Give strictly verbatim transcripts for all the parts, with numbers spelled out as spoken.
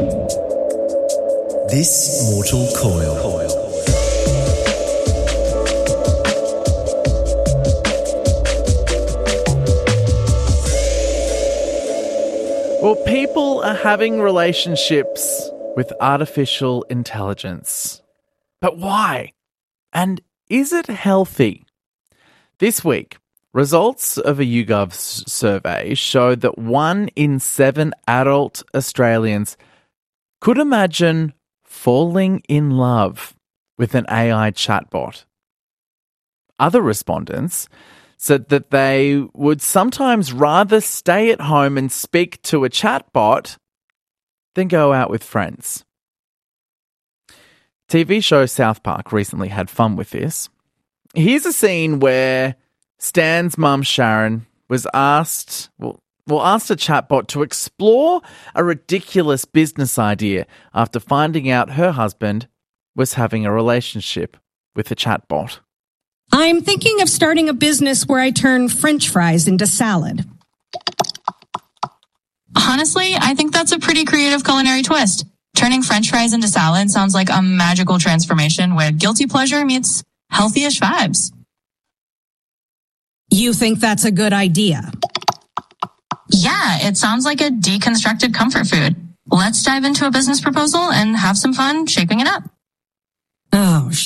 This Mortal Coil. Well, people are having relationships with artificial intelligence. But why? And is it healthy? This week, results of a YouGov s- survey showed that one in seven adult Australians could imagine falling in love with an A I chatbot. Other respondents said that they would sometimes rather stay at home and speak to a chatbot than go out with friends. T V show South Park recently had fun with this. Here's a scene where Stan's mum, Sharon, was asked, well, well, asked a chatbot to explore a ridiculous business idea after finding out her husband was having a relationship with a chatbot. I'm thinking of starting a business where I turn French fries into salad. Honestly, I think that's a pretty creative culinary twist. Turning French fries into salad sounds like a magical transformation where guilty pleasure meets healthy-ish vibes. You think that's a good idea? Yeah, it sounds like a deconstructed comfort food. Let's dive into a business proposal and have some fun shaping it up. Oh, sh**.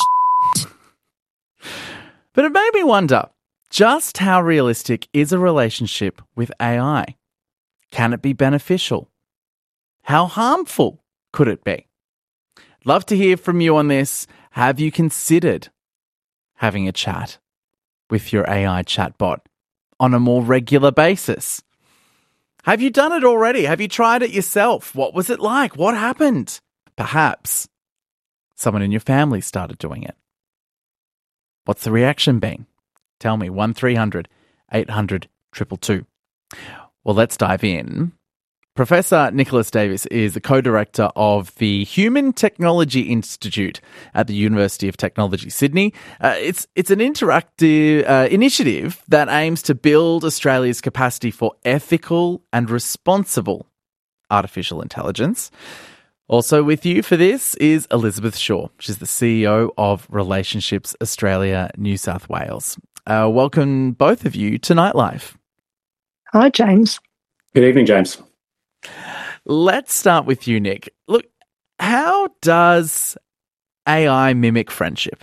But it made me wonder, just how realistic is a relationship with A I? Can it be beneficial? How harmful could it be? Love to hear from you on this. Have you considered having a chat with your A I chatbot on a more regular basis? Have you done it already? Have you tried it yourself? What was it like? What happened? Perhaps someone in your family started doing it. What's the reaction been? Tell me, one three hundred eight hundred two two two. Well, let's dive in. Professor Nicholas Davis is the co-director of the Human Technology Institute at the University of Technology, Sydney. Uh, it's it's an interactive uh, initiative that aims to build Australia's capacity for ethical and responsible artificial intelligence. Also with you for this is Elizabeth Shaw. She's the C E O of Relationships Australia, New South Wales. Uh, welcome both of you to Nightlife. Hi, James. Good evening, James. Let's start with you, Nick. Look, how does A I mimic friendship?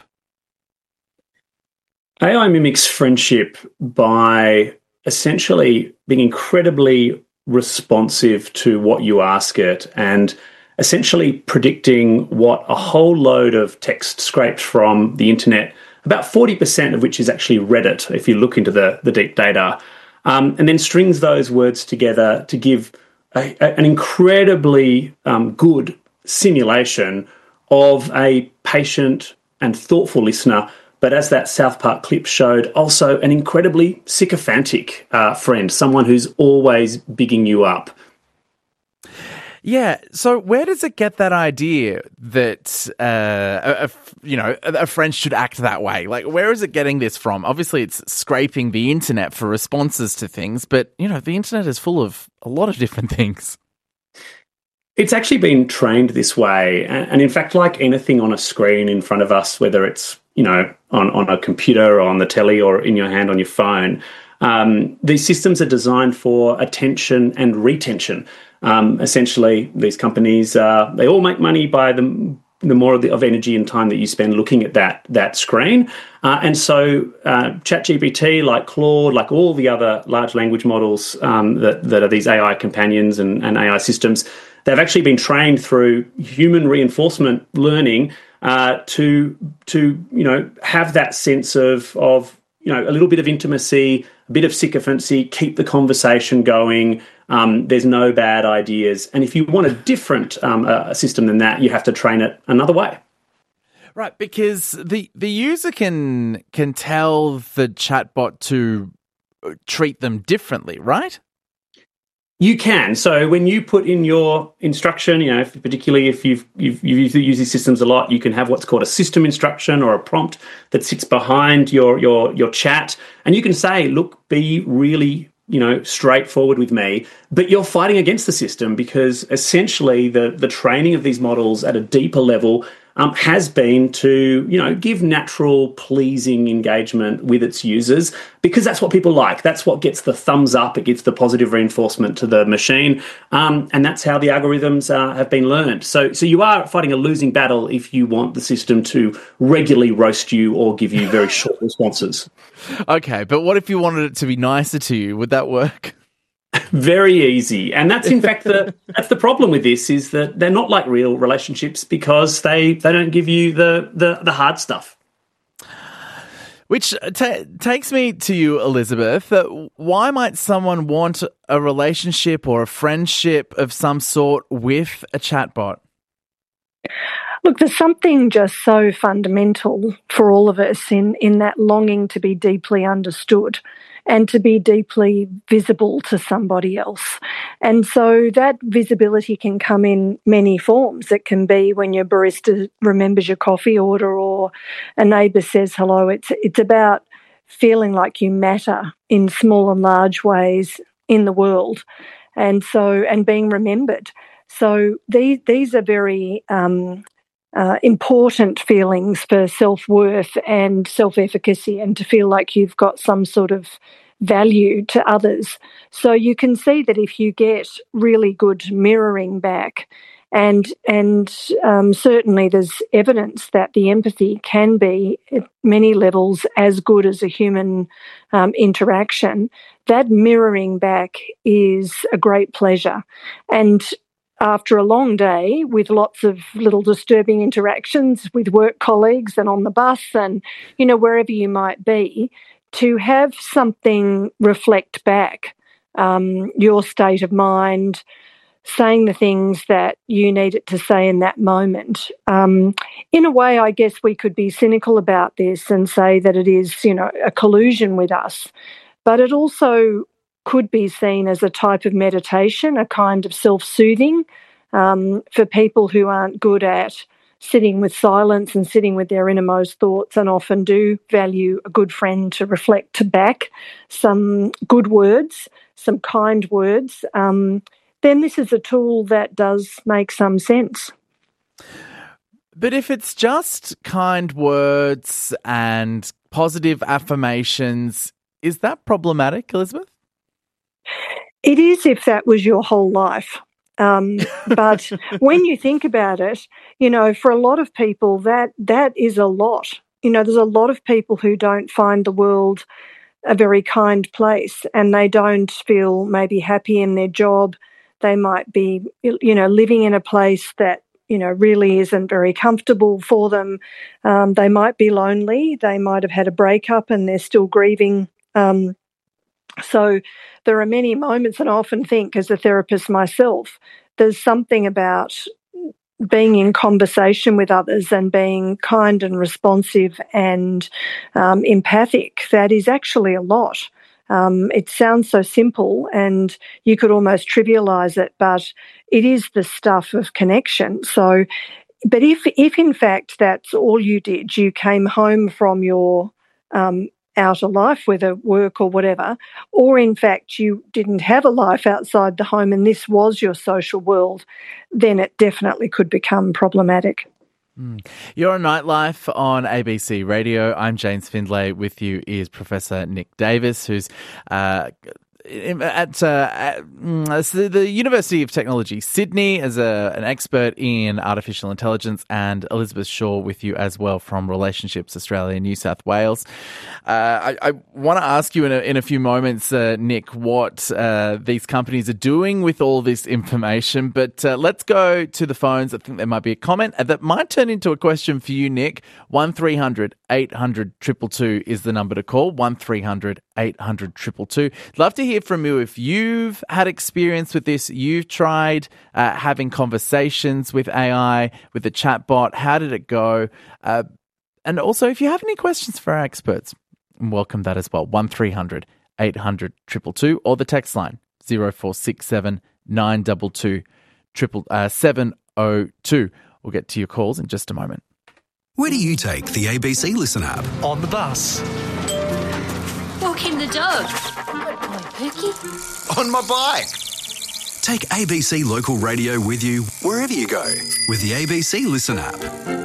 A I mimics friendship by essentially being incredibly responsive to what you ask it and essentially predicting what a whole load of text scraped from the internet, about forty percent of which is actually Reddit, if you look into the, the deep data, um, and then strings those words together to give a, a, an incredibly um, good simulation of a patient and thoughtful listener, but as that South Park clip showed, also an incredibly sycophantic uh, friend, someone who's always bigging you up. Yeah, so where does it get that idea that uh, a, a, you know a friend should act that way? Like, where is it getting this from? Obviously, it's scraping the internet for responses to things, but you know the internet is full of a lot of different things. It's actually been trained this way, and in fact, like anything on a screen in front of us, whether it's you know on, on a computer or on the telly or in your hand on your phone, um, these systems are designed for attention and retention. Um, essentially, these companies, uh, they all make money by the, the more of, the, of energy and time that you spend looking at that that screen. Uh, and so uh, ChatGPT, like Claude, like all the other large language models um, that, that are these A I companions and, and A I systems, they've actually been trained through human reinforcement learning uh, to, to you know, have that sense of, of, you know, a little bit of intimacy, a bit of sycophancy, keep the conversation going. Um, there's no bad ideas. And if you want a different um, uh, system than that, you have to train it another way. Right, because the, the user can can tell the chatbot to treat them differently, right? You can. So when you put in your instruction, you know, if, particularly if you've, you've, you've used these systems a lot, you can have what's called a system instruction or a prompt that sits behind your, your, your chat. And you can say, look, be really you know, straightforward with me, but you're fighting against the system because essentially the, the training of these models at a deeper level um, has been to, you know, give natural, pleasing engagement with its users because that's what people like. That's what gets the thumbs up. It gives the positive reinforcement to the machine. Um, and that's how the algorithms uh, have been learned. So, so you are fighting a losing battle if you want the system to regularly roast you or give you very short responses. Okay, but what if you wanted it to be nicer to you? Would that work? Very easy. And that's in fact the that's the problem with this is that they're not like real relationships because they, they don't give you the, the, the hard stuff. Which t- takes me to you, Elizabeth. Uh, why might someone want a relationship or a friendship of some sort with a chatbot? Look, there's something just so fundamental for all of us in, in that longing to be deeply understood and to be deeply visible to somebody else. And so that visibility can come in many forms. It can be when your barista remembers your coffee order or a neighbour says hello. It's it's about feeling like you matter in small and large ways in the world, and so and being remembered. So these these are very um, uh, important feelings for self-worth and self-efficacy, and to feel like you've got some sort of value to others. So you can see that if you get really good mirroring back, and and um, certainly there's evidence that the empathy can be at many levels as good as a human um, interaction, that mirroring back is a great pleasure. And after a long day with lots of little disturbing interactions with work colleagues and on the bus and, you know, wherever you might be, to have something reflect back um, your state of mind, saying the things that you need it to say in that moment. Um, in a way, I guess we could be cynical about this and say that it is, you know, a collusion with us, but it also could be seen as a type of meditation, a kind of self-soothing um, for people who aren't good at sitting with silence and sitting with their innermost thoughts and often do value a good friend to reflect back some good words, some kind words, um, then this is a tool that does make some sense. But if it's just kind words and positive affirmations, is that problematic, Elizabeth? It is if that was your whole life. Um, but when you think about it, you know, for a lot of people, that that is a lot. You know, there's a lot of people who don't find the world a very kind place and they don't feel maybe happy in their job. They might be, you know, living in a place that, you know, really isn't very comfortable for them. Um, they might be lonely. They might have had a breakup and they're still grieving. Um, so there are many moments, and I often think as a therapist myself, there's something about being in conversation with others and being kind and responsive and um, empathic that is actually a lot. Um, it sounds so simple and you could almost trivialise it, but it is the stuff of connection. So, but if, if in fact that's all you did, you came home from your um, outer life, whether work or whatever, or in fact you didn't have a life outside the home and this was your social world, then it definitely could become problematic. Mm. You're on Nightlife on A B C Radio. I'm James Findlay. With you is Professor Nick Davis, who's uh, at, uh, at the University of Technology, Sydney, as a, an expert in artificial intelligence, and Elizabeth Shaw with you as well from Relationships Australia, New South Wales. Uh, I, I want to ask you in a, in a few moments, uh, Nick, what uh, these companies are doing with all this information, but uh, let's go to the phones. I think there might be a comment that might turn into a question for you, Nick. one three hundred eight hundred two two two is the number to call, one three hundred eight hundred two two two. Love to hear from you if you've had experience with this, you've tried uh, having conversations with A I, with a chatbot. How did it go? Uh, and also, if you have any questions for our experts, welcome that as well. one three hundred eight hundred two two two or the text line zero four six seven nine two two seven zero two. We'll get to your calls in just a moment. Where do you take the A B C Listen app? On the bus. Walking the the dog? Good boy, Pookie. On my bike. Take A B C Local Radio with you wherever you go with the A B C Listen app.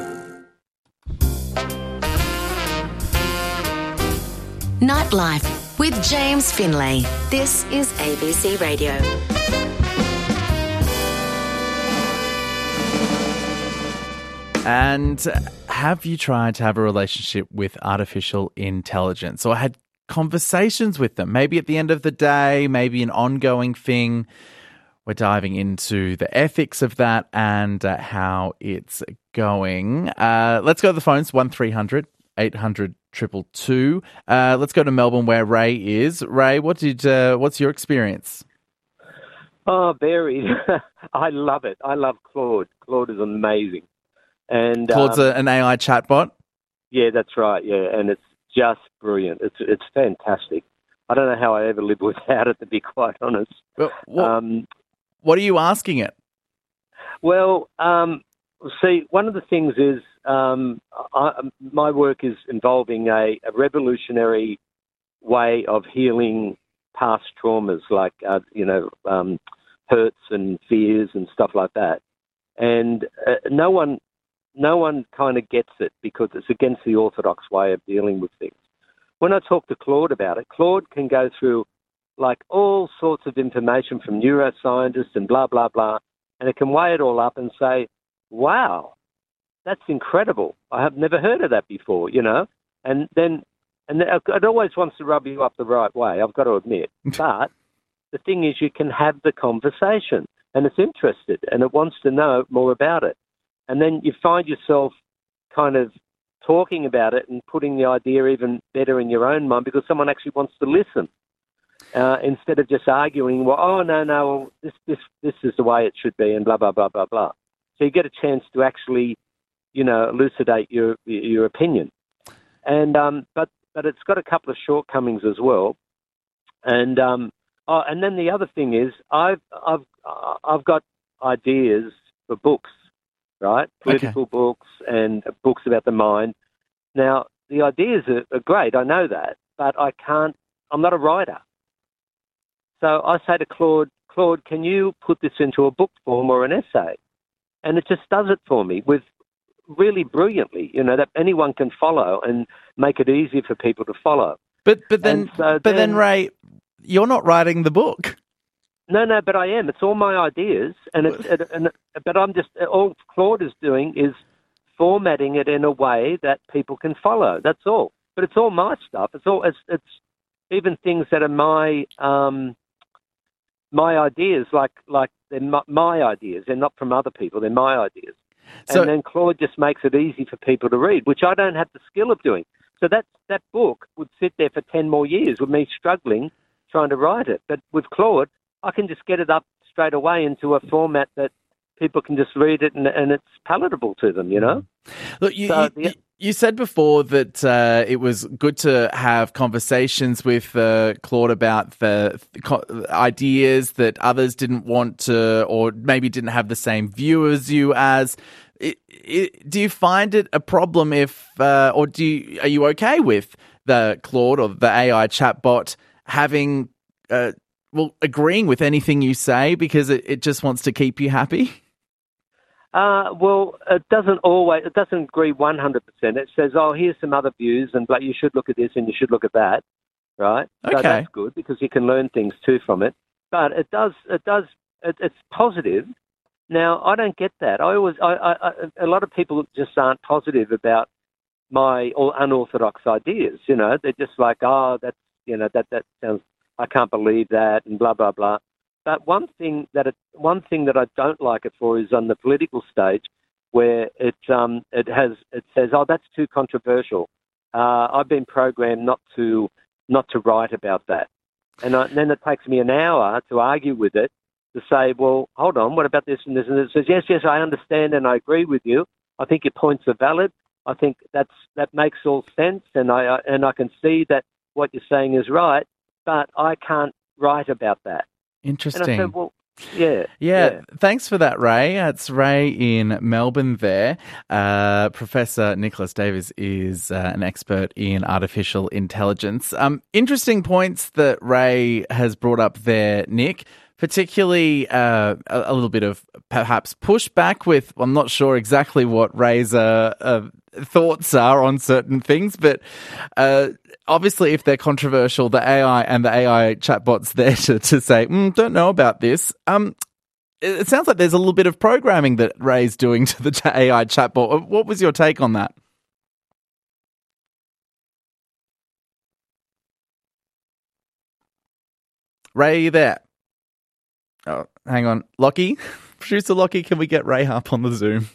Nightlife with James Finlay. This is A B C Radio. And have you tried to have a relationship with artificial intelligence or had conversations with them? Maybe at the end of the day, maybe an ongoing thing. We're diving into the ethics of that and uh, how it's going. Uh, let's go to the phones, one three hundred eight hundred two two two. Uh, let's go to Melbourne where Ray is. Ray, what did uh, what's your experience? Oh, Barry, I love it. I love Claude. Claude is amazing. And Claude's um, a, an A I chatbot? Yeah, that's right, yeah, and it's just brilliant. It's it's fantastic. I don't know how I ever lived without it, to be quite honest. Well, what, um, what are you asking it? Well, um, see, one of the things is um, I, my work is involving a, a revolutionary way of healing past traumas, like, uh, you know, um, hurts and fears and stuff like that. And uh, no one, no one kind of gets it because it's against the orthodox way of dealing with things. When I talk to Claude about it, Claude can go through like all sorts of information from neuroscientists and blah, blah, blah, and it can weigh it all up and say, wow, that's incredible. I have never heard of that before, you know. And then and it always wants to rub you up the right way, I've got to admit. But the thing is, you can have the conversation, and it's interested, and it wants to know more about it. And then you find yourself kind of talking about it and putting the idea even better in your own mind because someone actually wants to listen. Uh, instead of just arguing, well, oh, no, no, well, this, this, this is the way it should be and blah, blah, blah, blah, blah. So you get a chance to actually, you know, elucidate your your opinion. And um, but but it's got a couple of shortcomings as well. And um, oh, and then the other thing is, I've I've I've got ideas for books, right? Political okay. books and books about the mind. Now the ideas are, are great, I know that, but I can't. I'm not a writer. So I say to Claude, Claude, can you put this into a book form or an essay? And it just does it for me with really brilliantly, you know, that anyone can follow and make it easy for people to follow. But but then, so but then, then, Ray, you're not writing the book. No, no, but I am. It's all my ideas, and it's it, and but I'm just all Claude is doing is formatting it in a way that people can follow. That's all. But it's all my stuff. It's all it's it's even things that are my um. My ideas, like like they're my, my ideas. They're not from other people. They're my ideas. So, and then Claude just makes it easy for people to read, which I don't have the skill of doing. So that that book would sit there for ten more years with me struggling trying to write it. But with Claude, I can just get it up straight away into a format that people can just read it and, and it's palatable to them, you know? Look, you, so, you, you said before that uh, it was good to have conversations with uh, Claude about the co- ideas that others didn't want to or maybe didn't have the same view as you as. It, it, do you find it a problem if, uh, or do you, are you okay with the Claude or the A I chatbot having, uh, well, agreeing with anything you say because it, it just wants to keep you happy? Uh, well, it doesn't always, it doesn't agree one hundred percent. It says, oh, here's some other views and but you should look at this and you should look at that, right? Okay. So that's good because you can learn things too from it. But it does, it does, it, it's positive. Now, I don't get that. I always, I, I, I, a lot of people just aren't positive about my unorthodox ideas, you know. They're just like, oh, that's, you know, that, that sounds, I can't believe that and blah, blah, blah. But one thing that it, one thing that I don't like it for is on the political stage, where it um it has it says, oh, that's too controversial. Uh, I've been programmed not to not to write about that, and, I, and then it takes me an hour to argue with it to say, well, hold on, what about this and this and this? It says, yes, yes, I understand and I agree with you. I think your points are valid. I think that's that makes all sense, and I uh, and I can see that what you're saying is right, but I can't write about that. Interesting. And I said, well, Yeah, Yeah, yeah. thanks for that, Ray. It's Ray in Melbourne there. Uh, Professor Nicholas Davis is uh, an expert in artificial intelligence. Um, interesting points that Ray has brought up there, Nick, particularly uh, a, a little bit of perhaps pushback with, I'm not sure exactly what Ray's uh, uh, thoughts are on certain things, but uh, obviously if they're controversial, the A I and the A I chatbot's there to, to say, mm, don't know about this. Um, it, it sounds like there's a little bit of programming that Ray's doing to the A I chatbot. What was your take on that? Ray, are you there? Oh, hang on. Lockie? Producer Lockie, can we get Ray up on the Zoom?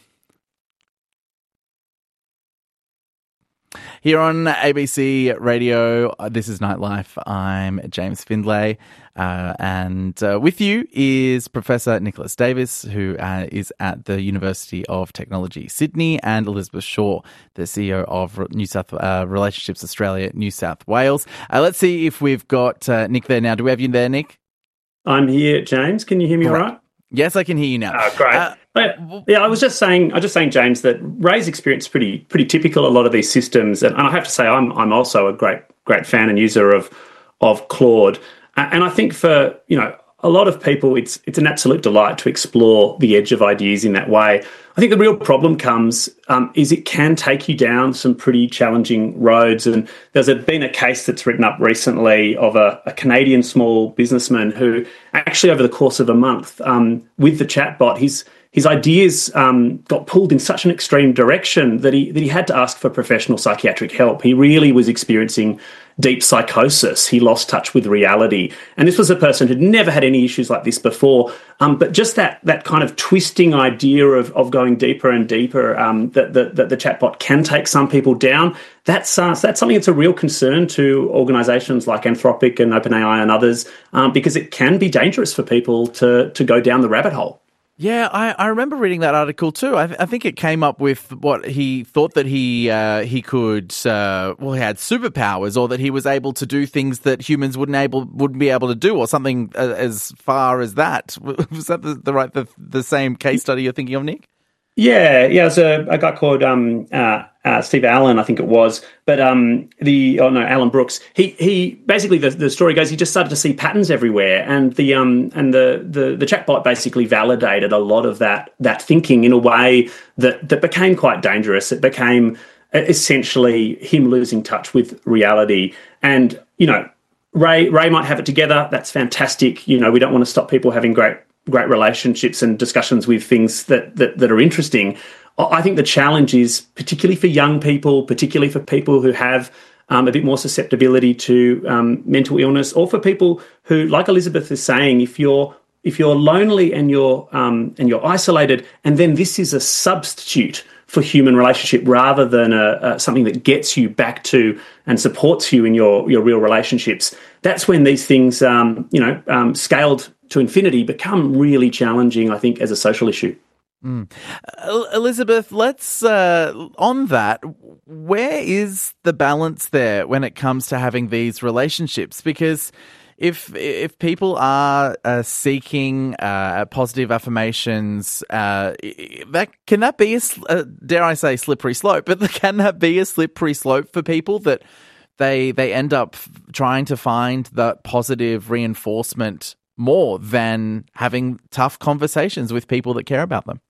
Here on A B C Radio, uh, this is Nightlife. I'm James Findlay, uh, and uh, with you is Professor Nicholas Davis, who uh, is at the University of Technology, Sydney, and Elizabeth Shaw, the C E O of New South uh, Relationships Australia, New South Wales. Uh, let's see if we've got uh, Nick there now. Do we have you there, Nick? I'm here, James. Can you hear me all right? Yes, I can hear you now. Oh, great. Uh, yeah, I was just saying, I was just saying, James, that Ray's experience is pretty, pretty typical. A lot of these systems, and I have to say, I'm, I'm also a great, great fan and user of, of Claude, and I think for you know a lot of people, it's it's an absolute delight to explore the edge of ideas in that way. I think the real problem comes um, is it can take you down some pretty challenging roads. And there's a, been a case that's written up recently of a, a Canadian small businessman who actually over the course of a month um, with the chatbot, his his ideas um, got pulled in such an extreme direction that he that he had to ask for professional psychiatric help. He really was experiencing deep psychosis. He lost touch with reality. And this was a person who'd never had any issues like this before. Um, but just that that kind of twisting idea of, of going deeper and deeper, um, that, that, that the chatbot can take some people down, that's uh, that's something that's a real concern to organisations like Anthropic and OpenAI and others, um, because it can be dangerous for people to to go down the rabbit hole. Yeah, I, I remember reading that article too. I, th- I think it came up with what he thought that he uh, he could. Uh, well, he had superpowers, or that he was able to do things that humans wouldn't able wouldn't be able to do, or something uh, as far as that. Was that the, the right the, the same case study you're thinking of, Nick? Yeah, yeah. There's a, a guy called um, uh, uh, Steve Allen, I think it was, but um, the oh no, Alan Brooks. He he basically the, the story goes he just started to see patterns everywhere, and the um and the, the the chatbot basically validated a lot of that that thinking in a way that that became quite dangerous. It became essentially him losing touch with reality, and you know Ray Ray might have it together. That's fantastic. You know we don't want to stop people having great. great relationships and discussions with things that, that, that are interesting. I think the challenge is particularly for young people, particularly for people who have um, a bit more susceptibility to um, mental illness, or for people who, like Elizabeth is saying, if you're if you're lonely and you're um, and you're isolated, and then this is a substitute for human relationship rather than a, a, something that gets you back to and supports you in your, your real relationships, that's when these things, um, you know, um, scaled to infinity become really challenging, I think, as a social issue. Mm. Elizabeth, let's, uh, on that, where is the balance there when it comes to having these relationships? Because if if people are uh, seeking uh, positive affirmations, uh, that can that be a, uh, dare I say, slippery slope? But can that be a slippery slope for people that they they end up trying to find that positive reinforcement more than having tough conversations with people that care about them?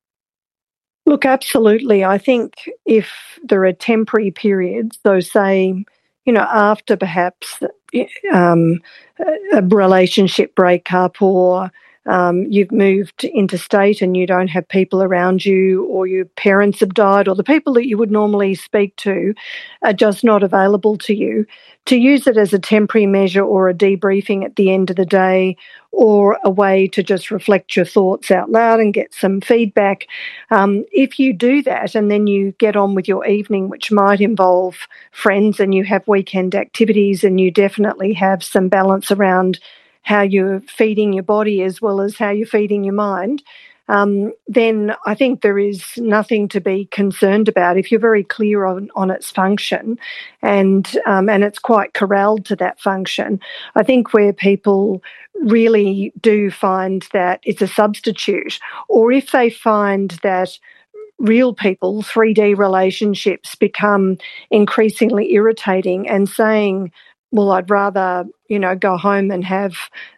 Look, absolutely. I think if there are temporary periods, so say, you know, after perhaps um, a relationship breakup, or um, you've moved interstate and you don't have people around you, or your parents have died, or the people that you would normally speak to are just not available to you, to use it as a temporary measure or a debriefing at the end of the day, or a way to just reflect your thoughts out loud and get some feedback. Um, if you do that and then you get on with your evening, which might involve friends, and you have weekend activities, and you definitely have some balance around how you're feeding your body as well as how you're feeding your mind, um, then I think there is nothing to be concerned about if you're very clear on, on its function and um, and it's quite corralled to that function. I think where people really do find that it's a substitute, or if they find that real people, three D relationships become increasingly irritating and saying, well, I'd rather, you know, go home and have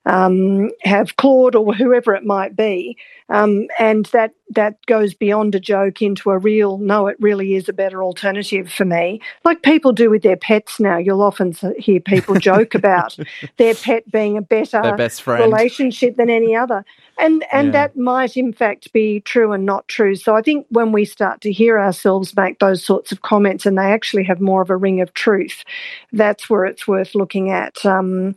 um, have Claude or whoever it might be. Um, and that that goes beyond a joke into a real, no, it really is a better alternative for me. Like people do with their pets now. You'll often hear people joke about their pet being a better Their best friend. relationship than any other. And and Yeah. that might in fact be true and not true. So I think when we start to hear ourselves make those sorts of comments and they actually have more of a ring of truth, that's where it's worth looking at um,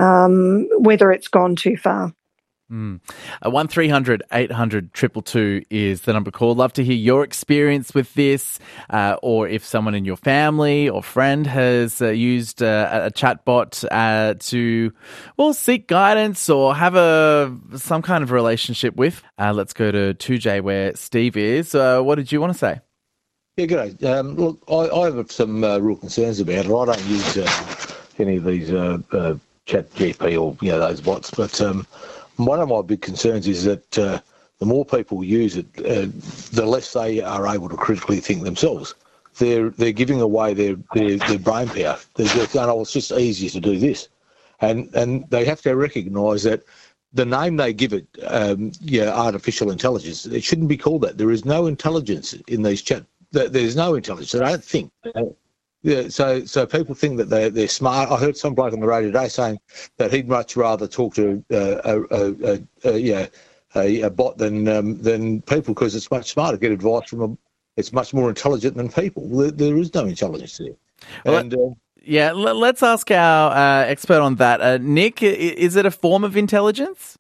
um, whether it's gone too far. Mm. Uh, one three hundred eight hundred two two two is the number to call. Love to hear your experience with this, uh, or if someone in your family or friend has uh, used uh, a chatbot uh, to, well, seek guidance or have a some kind of relationship with. Uh, let's go to two J where Steve is. Uh, what did you want to say? Yeah, good. Um, look, I, I have some uh, real concerns about it. I don't use uh, any of these uh, uh, Chat G P or you know those bots, but um, one of my big concerns is that uh, the more people use it, uh, the less they are able to critically think themselves. They're they're giving away their their, their brain power. They're just going, oh, it's just easier to do this, and and they have to recognise that the name they give it, um, yeah, artificial intelligence, it shouldn't be called that. There is no intelligence in these chat. There's no intelligence. They don't think. Yeah, so so people think that they're, they're smart. I heard some bloke on the radio today saying that he'd much rather talk to uh, a, a, a, a, yeah, a, a bot than um, than people because it's much smarter. Get advice from a, it's much more intelligent than people. There, there is no intelligence there. Well, and uh, yeah, l- let's ask our uh, expert on that. Uh, Nick, i- is it a form of intelligence?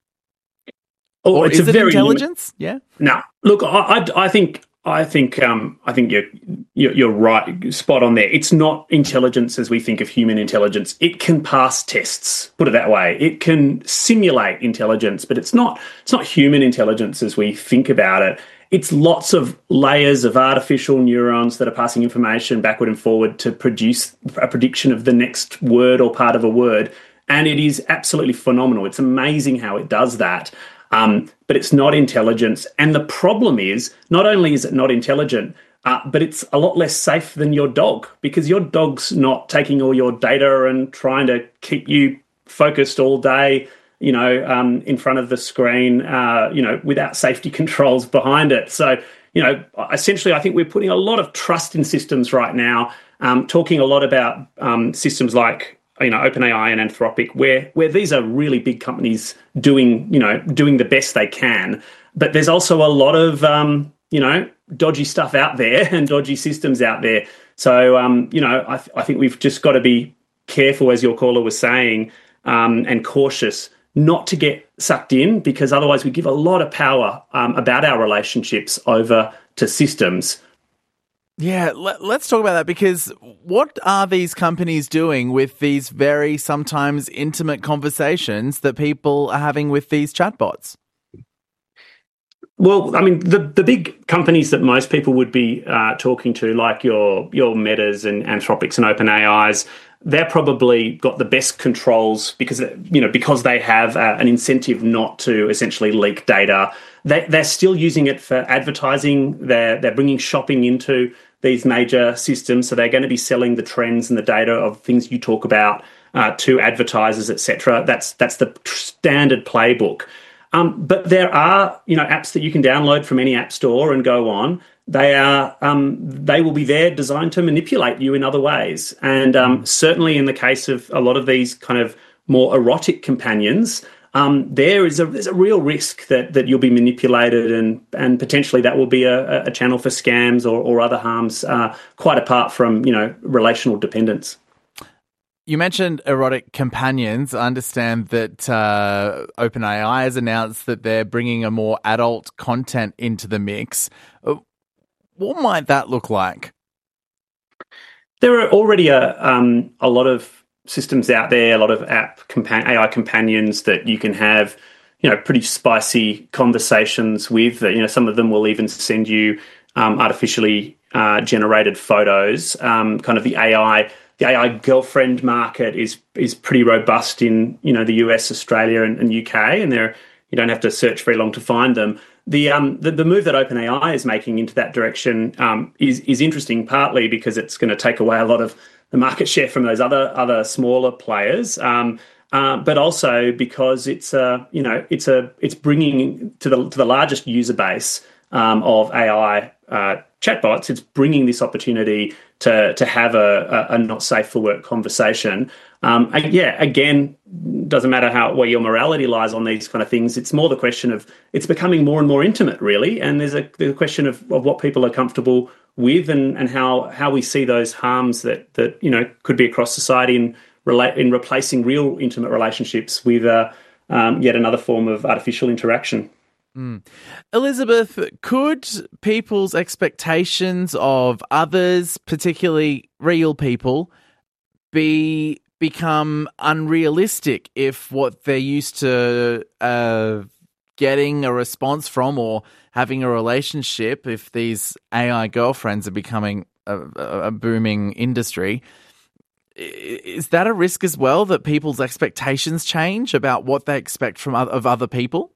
Oh, or it's is a it very intelligence? Yeah. No, look, I, I, I think I think um, I think you're, you're you're right, spot on there. It's not intelligence as we think of human intelligence. It can pass tests, put it that way. It can simulate intelligence, but it's not it's not human intelligence as we think about it. It's lots of layers of artificial neurons that are passing information backward and forward to produce a prediction of the next word or part of a word, and it is absolutely phenomenal. It's amazing how it does that. Um, but it's not intelligence. And the problem is, not only is it not intelligent, uh, but it's a lot less safe than your dog because your dog's not taking all your data and trying to keep you focused all day, you know, um, in front of the screen, uh, you know, without safety controls behind it. So, you know, essentially, I think we're putting a lot of trust in systems right now, um, talking a lot about um, systems like, you know, OpenAI and Anthropic, where where these are really big companies doing, you know, doing the best they can. But there's also a lot of, um, you know, dodgy stuff out there and dodgy systems out there. So, um, you know, I, th- I think we've just got to be careful, as your caller was saying, um, and cautious not to get sucked in, because otherwise we give a lot of power um, about our relationships over to systems. Yeah, let, let's talk about that, because what are these companies doing with these very sometimes intimate conversations that people are having with these chatbots? Well, I mean, the, the big companies that most people would be uh, talking to, like your your Metas and Anthropics and OpenAIs, they're probably got the best controls because, you know, because they have uh, an incentive not to essentially leak data. They, they're still using it for advertising. They're they're bringing shopping into these major systems, so they're going to be selling the trends and the data of things you talk about uh, to advertisers, et cetera. That's that's the standard playbook. Um, but there are, you know, apps that you can download from any app store and go on. They are, um, they will be there designed to manipulate you in other ways. And um, certainly in the case of a lot of these kind of more erotic companions, um, there is a there's a real risk that that you'll be manipulated, and and potentially that will be a, a channel for scams or, or other harms, uh, quite apart from, you know, relational dependence. You mentioned erotic companions. I understand that uh, OpenAI has announced that they're bringing a more adult content into the mix. What might that look like? There are already a um, a lot of systems out there, a lot of app compa- A I companions that you can have you know, pretty spicy conversations with. You know, some of them will even send you um, artificially uh, generated photos. Um, kind of the A I, the A I girlfriend market is is pretty robust in, you know, the U S, Australia, and, and U K, and there you don't have to search very long to find them. The um the, the move that OpenAI is making into that direction um, is is interesting, partly because it's going to take away a lot of the market share from those other other smaller players, um, uh, but also because it's a you know it's a it's bringing to the to the largest user base um, of A I uh, chatbots. It's bringing this opportunity to to have a, a, a not safe for work conversation. Um, and yeah, again, doesn't matter how where your morality lies on these kind of things. It's more the question of it's becoming more and more intimate, really. And there's a, there's a question of, of what people are comfortable with, and, and how, how we see those harms that that you know could be across society in relate in replacing real intimate relationships with uh, um, yet another form of artificial interaction. Mm. Elizabeth, could people's expectations of others, particularly real people, be become unrealistic if what they're used to uh, getting a response from or having a relationship, if these A I girlfriends are becoming a, a booming industry? Is that a risk as well, that people's expectations change about what they expect from of other people?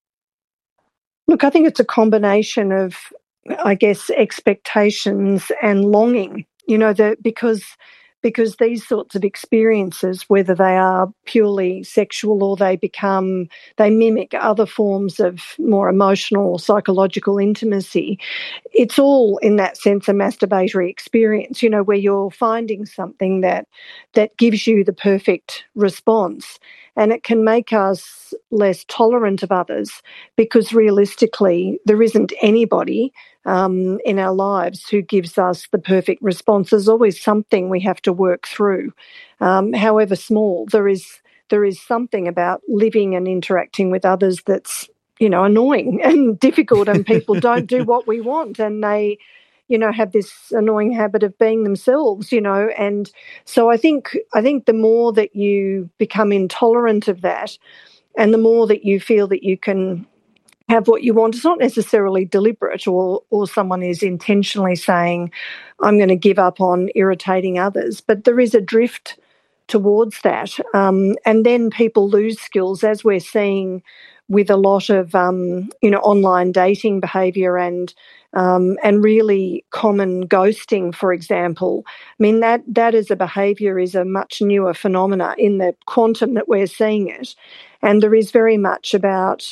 Look, I think it's a combination of, I guess, expectations and longing, you know, that because because these sorts of experiences, whether they are purely sexual or they become, they mimic other forms of more emotional or psychological intimacy, it's all in that sense a masturbatory experience, you know, where you're finding something that that gives you the perfect response. And it can make us less tolerant of others because realistically there isn't anybody um, in our lives who gives us the perfect response. There's always something we have to work through, um, however small. There is there is something about living and interacting with others that's, you know, annoying and difficult, and people don't do what we want, and they, you know, have this annoying habit of being themselves, you know. And so I think I think the more that you become intolerant of that, and the more that you feel that you can have what you want, it's not necessarily deliberate, or or someone is intentionally saying, I'm going to give up on irritating others, but there is a drift towards that. Um, and then people lose skills, as we're seeing with a lot of, um, you know, online dating behaviour and um, and really common ghosting, for example. I mean, that that as a behaviour is a much newer phenomena in the quantum that we're seeing it. And there is very much about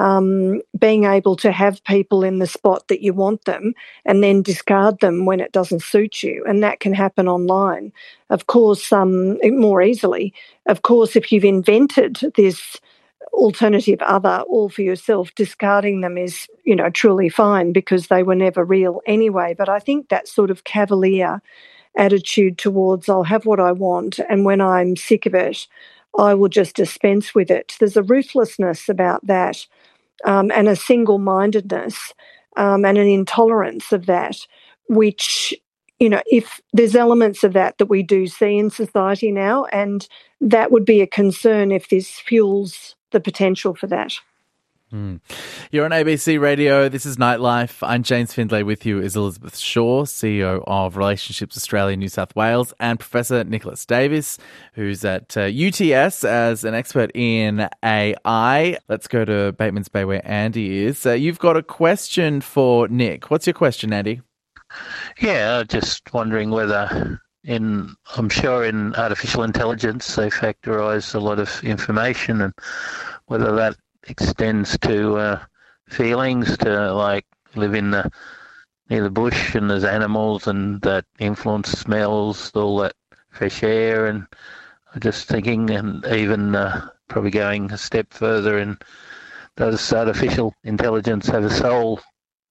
um, being able to have people in the spot that you want them and then discard them when it doesn't suit you. And that can happen online, of course, um, more easily. Of course, if you've invented this alternative other all for yourself, discarding them is, you know, truly fine because they were never real anyway. But I think that sort of cavalier attitude towards I'll have what I want, and when I'm sick of it, I will just dispense with it. There's a ruthlessness about that, um, and a single-mindedness um, and an intolerance of that, which, you know, if there's elements of that that we do see in society now, and that would be a concern if this fuels the potential for that. Mm. You're on A B C Radio. This is Nightlife. I'm James Findlay. With you is Elizabeth Shaw, C E O of Relationships Australia, New South Wales, and Professor Nicholas Davis, who's at uh, U T S as an expert in A I. Let's go to Batemans Bay where Andy is. Uh, you've got a question for Nick. What's your question, Andy? Yeah, just wondering whether in, I'm sure in artificial intelligence they factorise a lot of information, and whether that extends to uh, feelings, to like live in the near the bush and there's animals and that influence smells, all that fresh air. And I'm just thinking, and even uh, probably going a step further, in does artificial intelligence have a soul?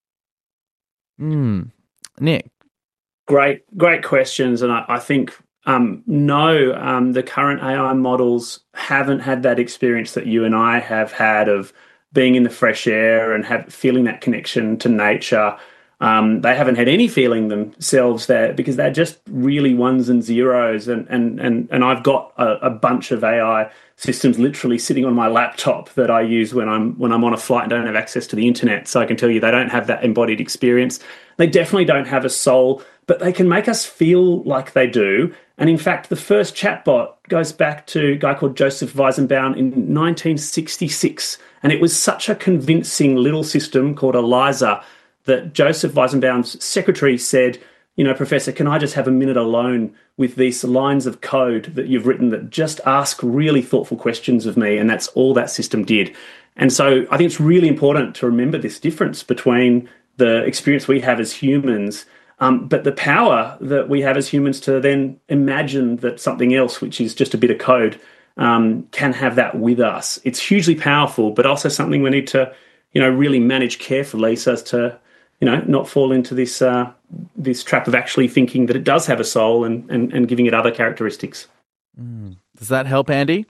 Mm. Nick? Great, great questions. And I, I think Um, no, um, the current A I models haven't had that experience that you and I have had of being in the fresh air and have, feeling that connection to nature. Um, they haven't had any feeling themselves there because they're just really ones and zeros. And and and, and I've got a, a bunch of A I systems literally sitting on my laptop that I use when I'm when I'm on a flight and don't have access to the internet. So I can tell you they don't have that embodied experience. They definitely don't have a soul, but they can make us feel like they do. And in fact, the first chatbot goes back to a guy called Joseph Weizenbaum in nineteen sixty-six. And it was such a convincing little system called ELIZA that Joseph Weizenbaum's secretary said, you know, Professor, can I just have a minute alone with these lines of code that you've written that just ask really thoughtful questions of me? And that's all that system did. And so I think it's really important to remember this difference between the experience we have as humans, um, but the power that we have as humans to then imagine that something else, which is just a bit of code, um, can have that with us. It's hugely powerful, but also something we need to, you know, really manage carefully so as to, you know, not fall into this uh, this trap of actually thinking that it does have a soul and, and, and giving it other characteristics. Mm. Does that help, Andy?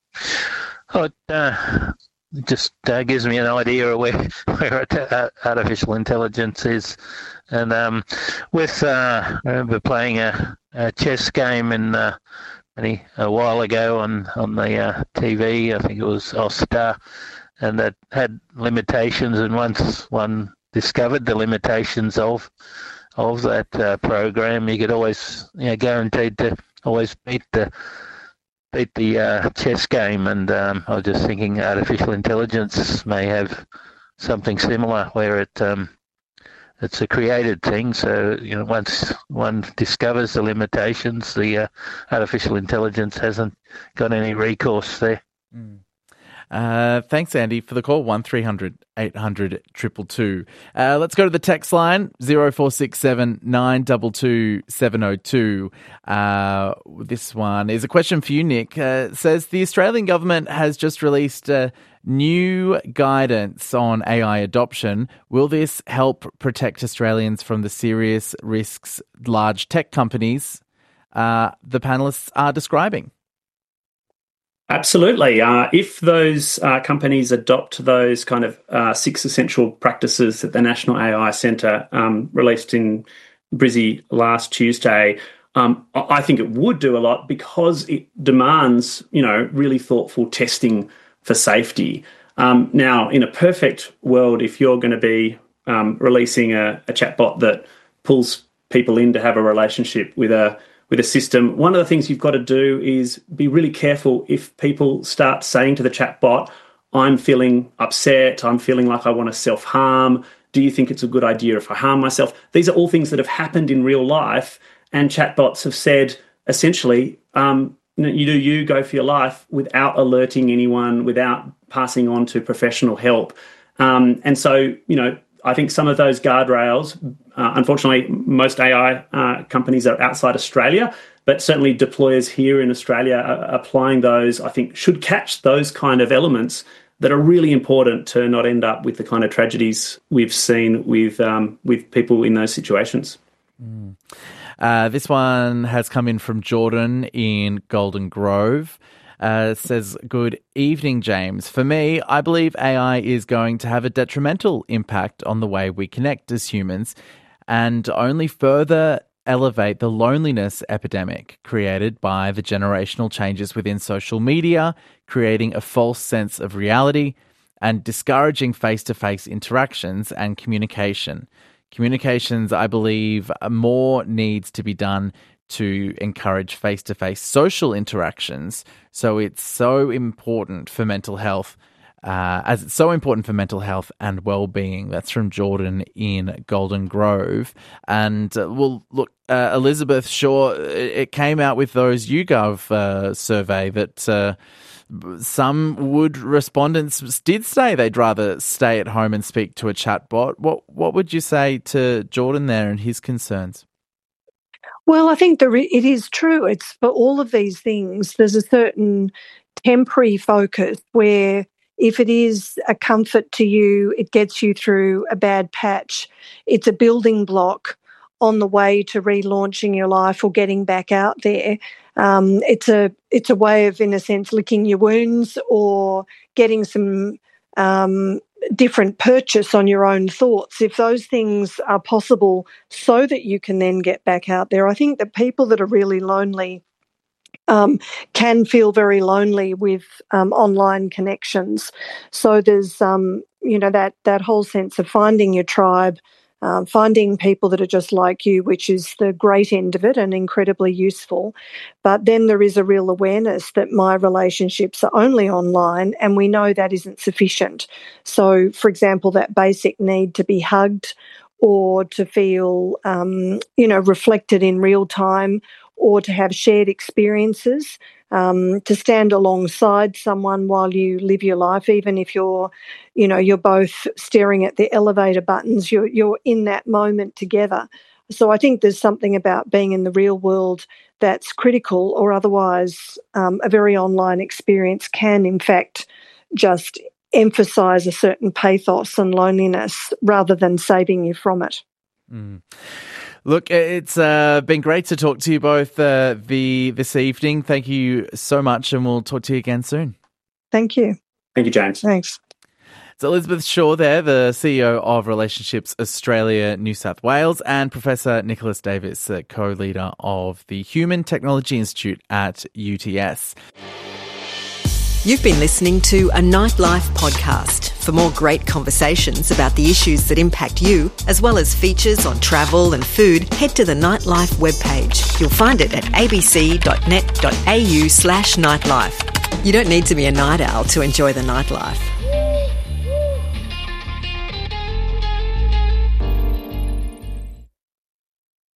Oh, it uh, just uh, gives me an idea of where, where artificial intelligence is. And um, with, uh, I remember playing a, a chess game in uh, a while ago on, on the uh, T V, I think it was Ostar, and that had limitations, and once one discovered the limitations of of that uh, program, you could always, you know, guaranteed to always beat the beat the uh, chess game. And um, I was just thinking, artificial intelligence may have something similar, where it um, it's a created thing. So, you know, once one discovers the limitations, the uh, artificial intelligence hasn't got any recourse there. Mm. Uh, thanks, Andy, for the call. one three hundred eight hundred two two two. Uh, let's go to the text line, zero four six seven nine two two seven zero two. Uh, this one is a question for you, Nick. Uh, it says, the Australian government has just released uh, new guidance on A I adoption. Will this help protect Australians from the serious risks large tech companies, uh, the panellists are describing? Absolutely. Uh, if those uh, companies adopt those kind of uh, six essential practices that the National A I Centre um, released in Brizzy last Tuesday, um, I think it would do a lot because it demands, you know, really thoughtful testing for safety. Um, now, in a perfect world, if you're going to be um, releasing a, a chatbot that pulls people in to have a relationship with a with a system, one of the things you've got to do is be really careful if people start saying to the chatbot, I'm feeling upset, I'm feeling like I want to self-harm, do you think it's a good idea if I harm myself? These are all things that have happened in real life, and chatbots have said, essentially, um, you do you, go for your life, without alerting anyone, without passing on to professional help. Um, and so, you know, I think some of those guardrails, uh, unfortunately, most A I uh, companies are outside Australia, but certainly deployers here in Australia are applying those, I think, should catch those kind of elements that are really important to not end up with the kind of tragedies we've seen with um, with people in those situations. Mm. Uh, this one has come in from Jordan in Golden Grove. Uh, says, good evening, James. For me, I believe A I is going to have a detrimental impact on the way we connect as humans and only further elevate the loneliness epidemic created by the generational changes within social media, creating a false sense of reality and discouraging face-to-face interactions and communication. Communications, I believe, more needs to be done to encourage face-to-face social interactions. So it's so important for mental health, uh, as it's so important for mental health and well-being. That's from Jordan in Golden Grove. And, uh, well, look, uh, Elizabeth Shaw, it came out with those YouGov uh, survey that uh, some would respondents did say they'd rather stay at home and speak to a chatbot. What, what would you say to Jordan there and his concerns? Well, I think the re- it is true. It's for all of these things, there's a certain temporary focus where if it is a comfort to you, it gets you through a bad patch. It's a building block on the way to relaunching your life or getting back out there. Um, it's a it's a way of, in a sense, licking your wounds or getting some um, different purchase on your own thoughts, if those things are possible so that you can then get back out there, I think that people that are really lonely um, can feel very lonely with um, online connections. So there's, um, you know, that, that whole sense of finding your tribe, Um, finding people that are just like you, which is the great end of it and incredibly useful. But then there is a real awareness that my relationships are only online, and we know that isn't sufficient. So, for example, that basic need to be hugged or to feel, um, you know, reflected in real time, or to have shared experiences, um, to stand alongside someone while you live your life, even if you're, you know, you're both staring at the elevator buttons, you're, you're in that moment together. So I think there's something about being in the real world that's critical, or otherwise um, a very online experience can, in fact, just emphasise a certain pathos and loneliness rather than saving you from it. Mm. Look, it's uh, been great to talk to you both uh, the this evening. Thank you so much, and we'll talk to you again soon. Thank you. Thank you, James. Thanks. It's Elizabeth Shaw there, the C E O of Relationships Australia New South Wales, and Professor Nicholas Davis, the co-leader of the Human Technology Institute at U T S. You've been listening to a Nightlife podcast. For more great conversations about the issues that impact you, as well as features on travel and food, head to the Nightlife webpage. You'll find it at abc.net.au slash nightlife. You don't need to be a night owl to enjoy the nightlife.